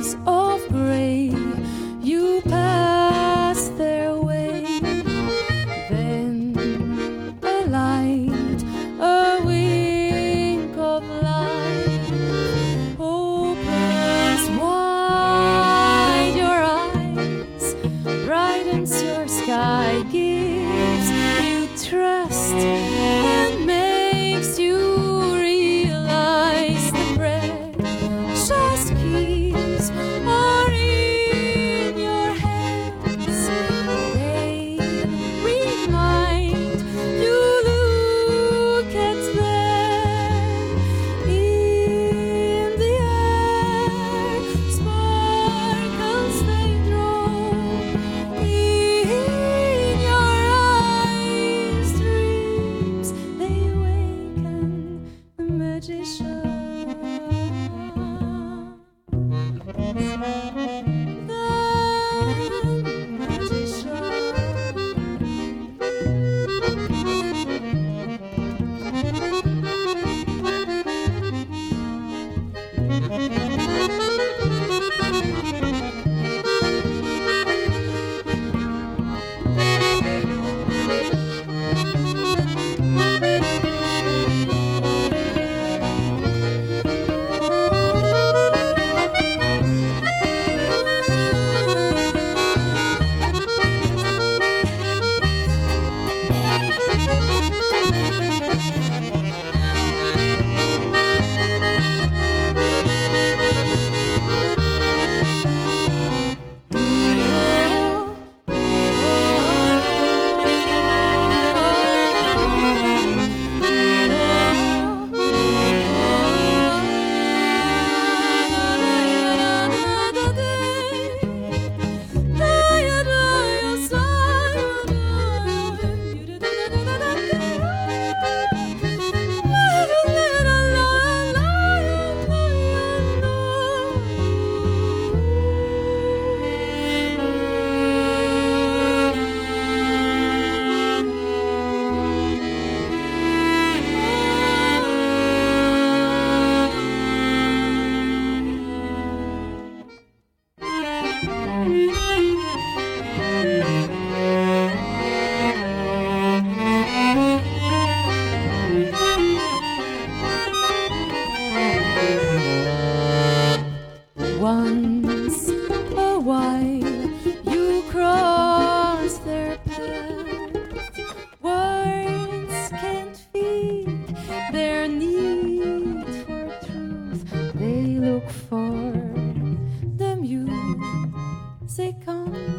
shades of gray, you pass their way. Then a light, a wink of light opens wide your eyes, brightens your sky, gives you trust, and makes you realize the precious keys are in your hands. They remind you, look at them in the air. Sparkles they draw in your eyes. Dreams they awaken the magician. Once a while you cross their path. Words can't feed their need for truth. They look for the music on